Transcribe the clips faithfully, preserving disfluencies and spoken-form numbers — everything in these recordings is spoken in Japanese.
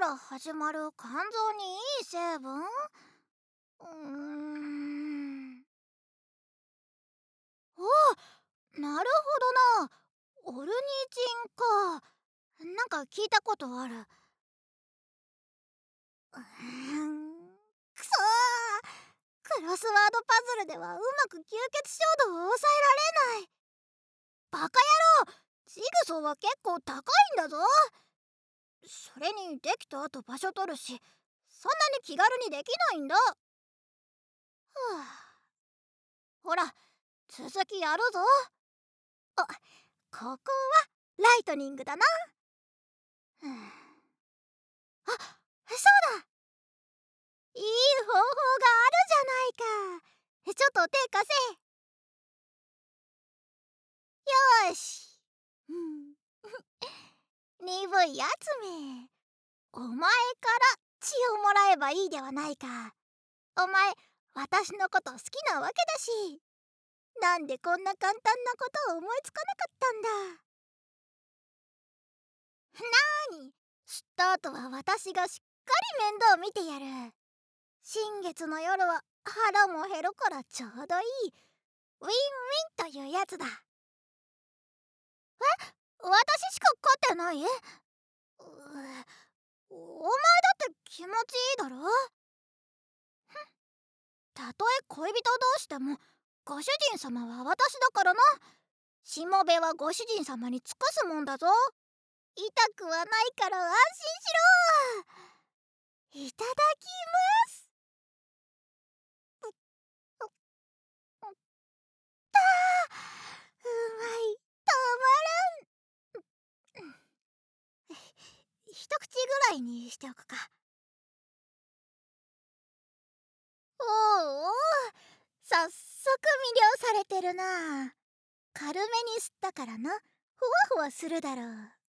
から始まる肝臓にいい成分？うーん。あ、なるほどな。オルニチンか。なんか聞いたことある。うーん。くそー。クロスワードパズルではうまく吸血衝動を抑えられない。バカ野郎、ジグソーは結構高いんだぞ。それにできた後場所取るし、そんなに気軽にできないんだ。はあ、ほら続きやるぞ。あ、ここはライトニングだな。はあ、あ、そうだ、いい方法があるじゃないか。ちょっと手貸せ。よーし、うん、鈍いやつめ、お前から血をもらえばいいではないか。お前私のこと好きなわけだし、なんでこんな簡単なことを思いつかなかったんだ。なーに、吸った後は私がしっかり面倒見てやる。新月の夜は腹も減るからちょうどいいウィンウィンというやつだ。え、私しか勝ってない？うお前だって気持ちいいだろ。たとえ恋人同士でもご主人様は私だからな。しもべはご主人様に尽くすもんだぞ。痛くはないから安心しろ。いただきます。う、う、う、たー、うまい、たまらん。一口ぐらいにしておくか。おうおう、早速魅了されてるな。軽めに吸ったからな、ふわふわするだろう。ん？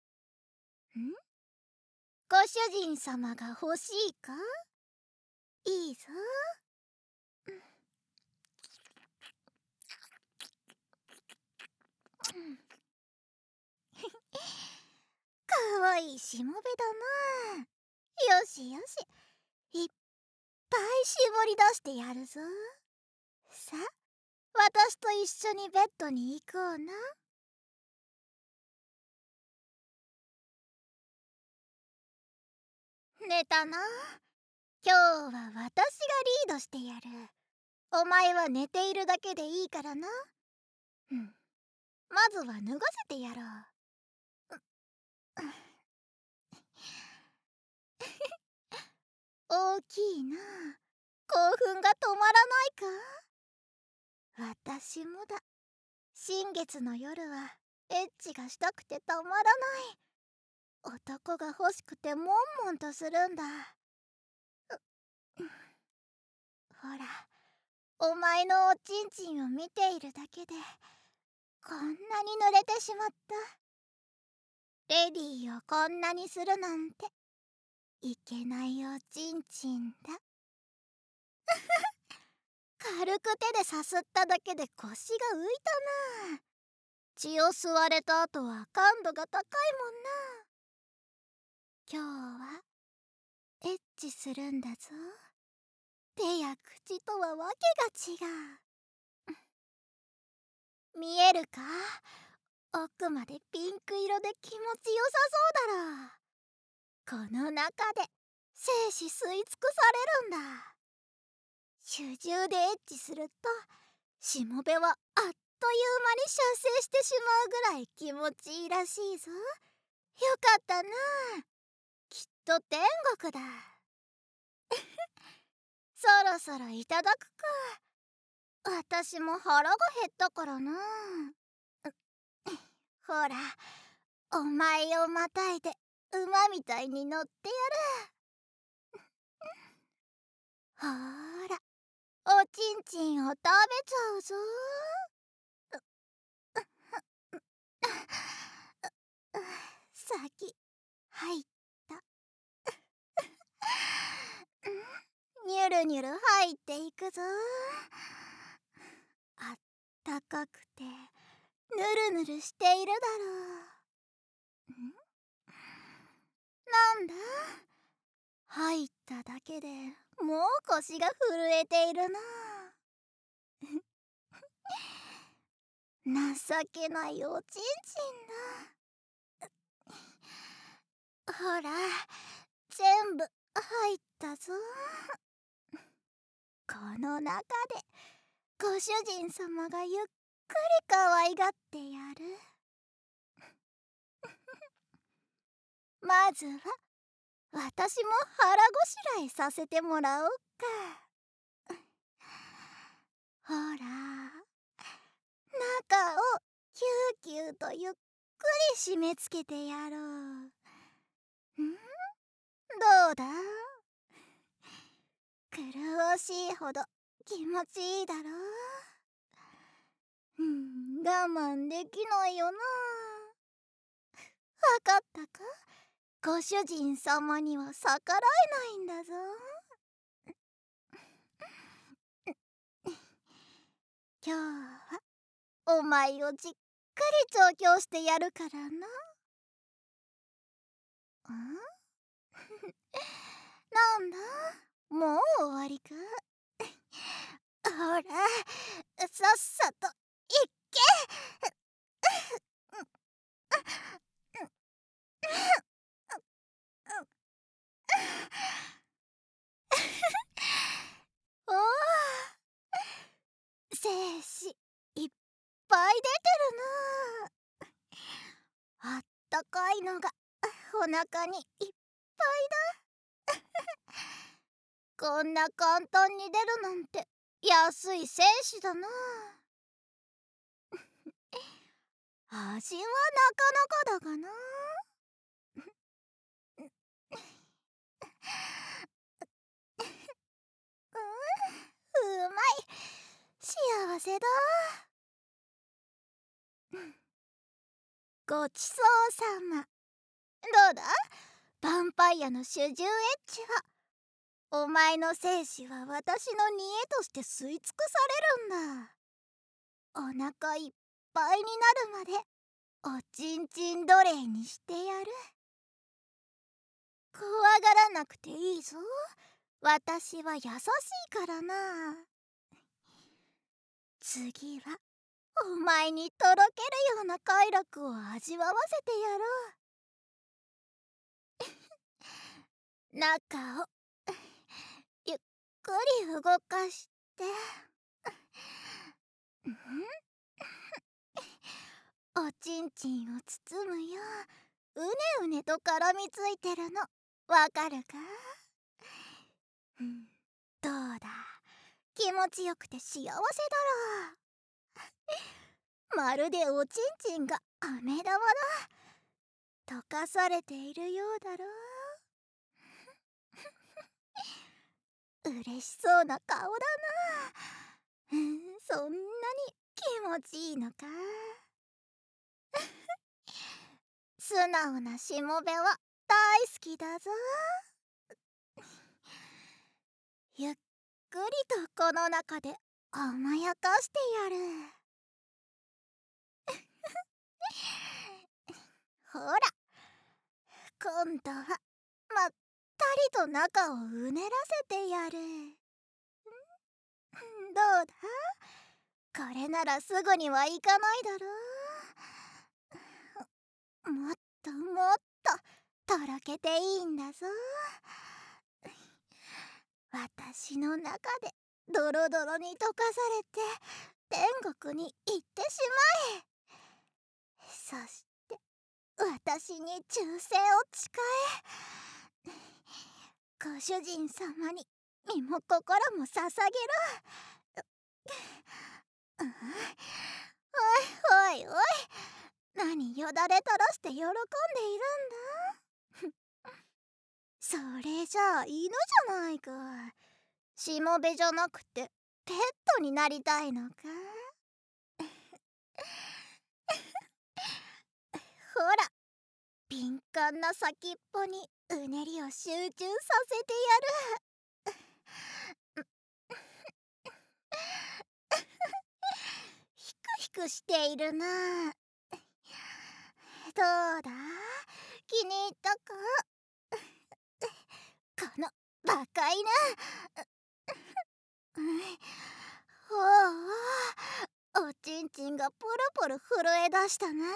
ご主人様が欲しいか？いいぞ。かわいいしもべだな。よしよし、いっぱい絞り出してやるぞ。さあ、私と一緒にベッドに行こうな。寝たな。今日は私がリードしてやる。お前は寝ているだけでいいからな。うん、まずは脱がせてやろう。大きいな。興奮が止まらないか？私もだ。新月の夜はエッチがしたくてたまらない。男が欲しくてもんもんとするんだ。ほら、お前のおちんちんを見ているだけでこんなに濡れてしまった。レディーをこんなにするなんていけないおちんちんだ。軽く手でさすっただけで腰が浮いたな。血を吸われた後は感度が高いもんな。今日はエッチするんだぞ。手や口とはわけが違う。見えるか？奥までピンク色で気持ちよさそうだろう。この中で精子吸い尽くされるんだ。主従でエッチするとしもべはあっという間に射精してしまうぐらい気持ちいいらしいぞ。よかったな。きっと天国だ。そろそろいただくか。私も腹が減ったからな。ほら、お前をまたいで馬みたいに乗ってやる。ほーら、おちんちんを食べちゃうぞ。先入った。ニュルニュル入っていくぞ。あったかくてぬるぬるしているだろう。ん？なんだ、 入っただけでもう腰が震えているな。情けないおちんちんだ。ほら、全部入ったぞ。この中でご主人様がゆっくり可愛がってやる。まずは私も腹ごしらえさせてもらおうか。ほら、中をキューキューとゆっくり締め付けてやろう。ん？どうだ？苦しいほど気持ちいいだろう。うん、我慢できないよな。わかったか？ご主人様には逆らえないんだぞ。今日はお前をじっくり調教してやるからな。ん？なんだ、もう終わりか？ほら、さっさといっけ。おお、精子いっぱい出てるな。あったかいのがお腹にいっぱいだ。こんな簡単に出るなんて安い精子だな。味はなかなかだがな。うん、うまい。幸せだ。ごちそうさま。どうだ、ヴァンパイアの主従エッジは。お前の精子は私の煮えとして吸い尽くされるんだ。お腹いっぱいになるまでおちんちん奴隷にしてやる。怖がらなくていいぞ。私は優しいからな。次はお前にとろけるような快楽を味わわせてやろう。中をゆっくり動かして、おちんちんを包むよううねうねと絡みついてるのわかるか？うん、どうだ、気持ちよくて幸せだろう。まるでおちんちんが飴玉だ。溶かされているようだろう。嬉しそうな顔だな。うん、そんなに気持ちいいのか？素直なしもべは大好きだぞ。ゆっくりとこの中で甘やかしてやる。ほら、今度はまったりと中をうねらせてやる。どうだ、これならすぐにはいかないだろう。もっともっととろけていいんだぞ。私の中でドロドロに溶かされて天国に行ってしまえ。そして私に忠誠を誓え。ご主人様に身も心も捧げろ。おいおいおい、何よだれ垂らして喜んでいるんだ。それじゃあ犬じゃないか。しもべじゃなくてペットになりたいのか？ほら、敏感な先っぽにうねりを集中させてやる。ヒクヒクしているな。どうだ、気に入ったか？ このバカ犬。ほう、おちんちんがポロポロ震え出したな。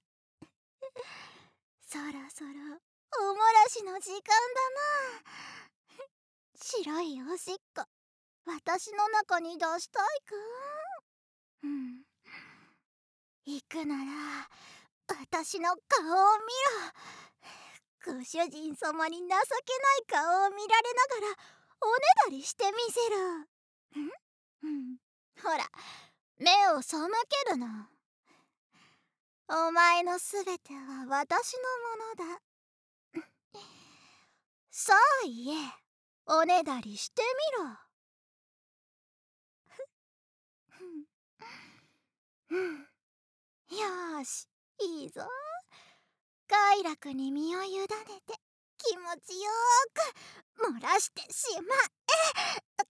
そろそろおもらしの時間だな。白いおしっこ、私の中に出したいか。うん、行くなら私の顔を見ろ。ご主人様に情けない顔を見られながらおねだりしてみせろ。ん、うん、ほら、目を背けるの。お前のすべては私のものだ。さあ言え、おねだりしてみろ。よーし、いいぞ。快楽に身を委ねて気持ちよーく漏らしてしまえ。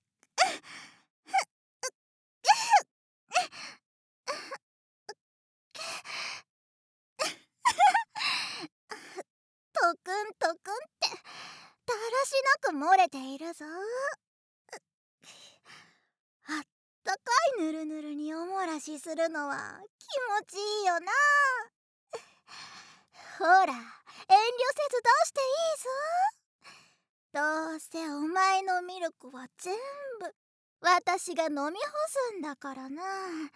トクントクンってだらしなく漏れているぞ。あったかいぬるぬるにおもらしするのは気持ちいいよな。ほら、遠慮せず出していいぞ。どうせお前のミルクは全部私が飲み干すんだからな。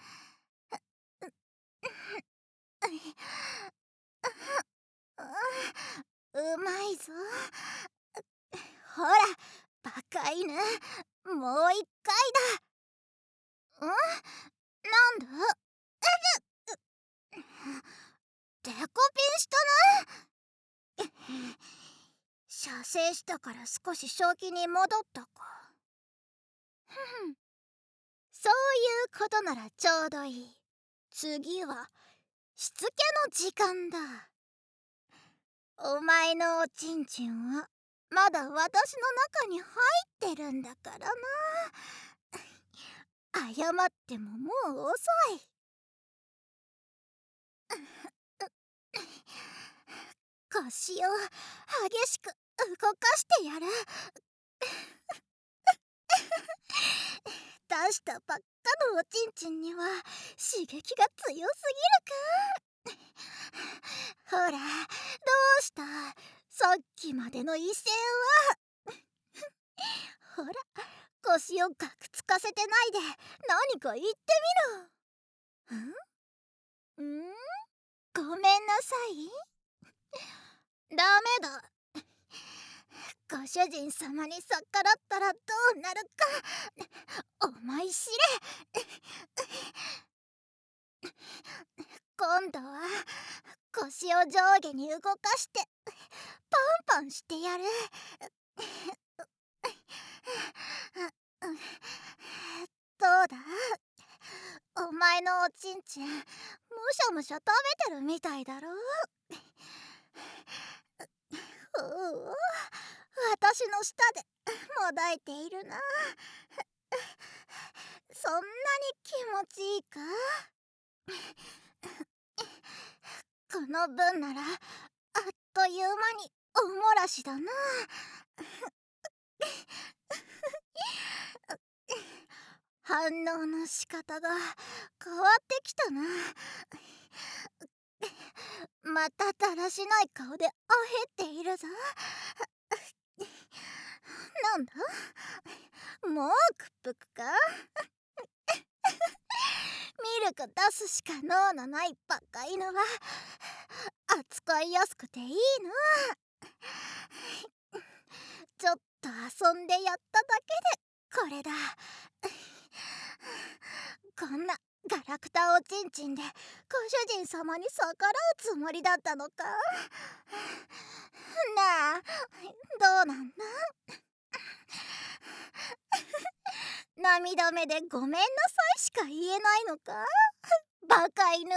うまいぞ。ほら、バカ犬、もう一回だ。ん？なんだ？デコピンしたな。射精したから少し正気に戻ったか。ふん、そういうことならちょうどいい。次はしつけの時間だ。お前のおちんちんはまだ私の中に入ってるんだからな。謝ってももう遅い。腰を激しく動かしてやる。出したばっかのおちんちんには刺激が強すぎるか。ほら、どうした、さっきまでの威勢は。ほら、腰をガクつかせてないで何か言ってみろ。ん？ん？ごめんなさい。ダメだ。ご主人様に逆らったらどうなるか思い知れ。今度は腰を上下に動かしてパンパンしてやる。どうだ、お前のおちんちんむしゃむしゃ食べてるみたいだろ。うう、私の舌でもだえているな。そんなに気持ちいいか。この分ならあっという間におもらしだな。反応の仕方が変わってきたな。まただらしない顔であへっているぞ。なんだ、もうくっぷくか。ミルク出すしか脳のないバカ犬は扱いやすくていいな。ちょっと遊んでやっただけでこれだ。こんなガラクタおちんちんでご主人様に逆らうつもりだったのか。なあ、どうなんだ。涙目でごめんなさいしか言えないのか、バカ犬。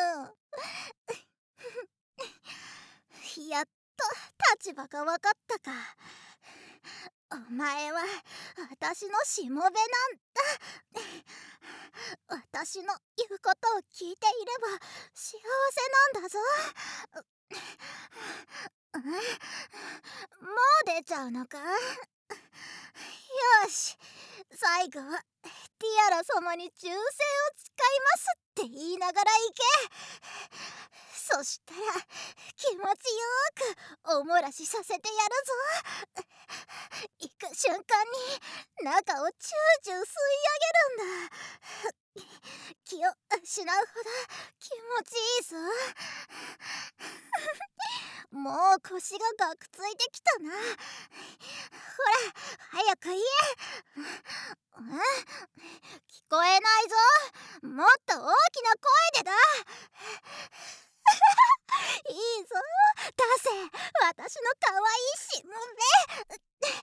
やっと立場が分かったか。お前は私のしもべなんだ。私の言うことを聞いていれば幸せなんだぞ。うん、もう出ちゃうのか。 よし、最後はティアラ様に忠誠を誓いますって言いながら行け。そしたら気持ちよくおもらしさせてやるぞ。行く瞬間に中をチューチュー吸い上げるんだ。気を失うほど気持ちいいぞ。もう腰がガクついてきたな。ほら早く言え。うん、聞こえないぞ。もっと大きな声でだ。いいぞ、出せ私の可愛いしもべ。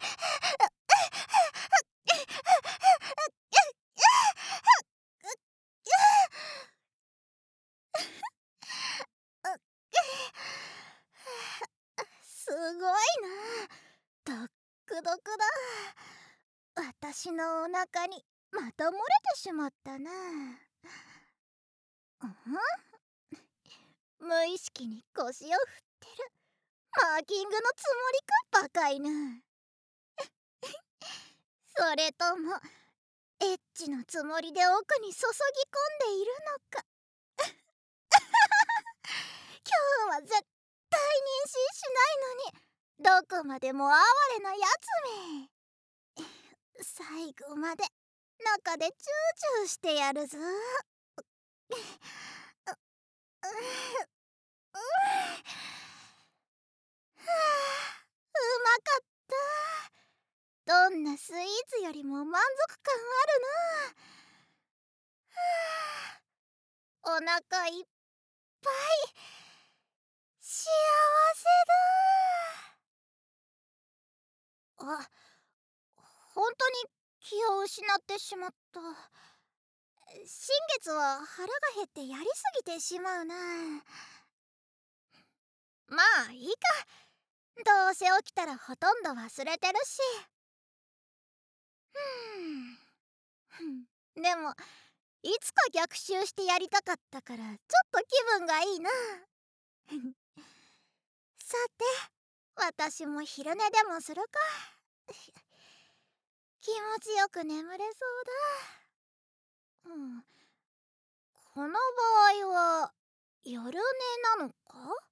すごいな、ドックドクだ。私のお腹にまた漏れてしまったな。うん、無意識に腰を振ってる。マーキングのつもりか、バカ犬。それともエッチのつもりで奥に注ぎ込んでいるのか。今日は絶対妊娠しないのに、どこまでも哀れなやつめ。最後まで中でチューチューしてやるぞ。うううまかった。どんなスイーツよりも満足感あるな。お腹いっぱい幸せだ。あ、本当に気を失ってしまった。新月は腹が減ってやりすぎてしまうな。まあいいか、どうせ起きたらほとんど忘れてるし。ふんでもいつか逆襲してやりたかったからちょっと気分がいいな。さて私も昼寝でもするか。気持ちよく眠れそうだ。うん、この場合は夜寝なのか？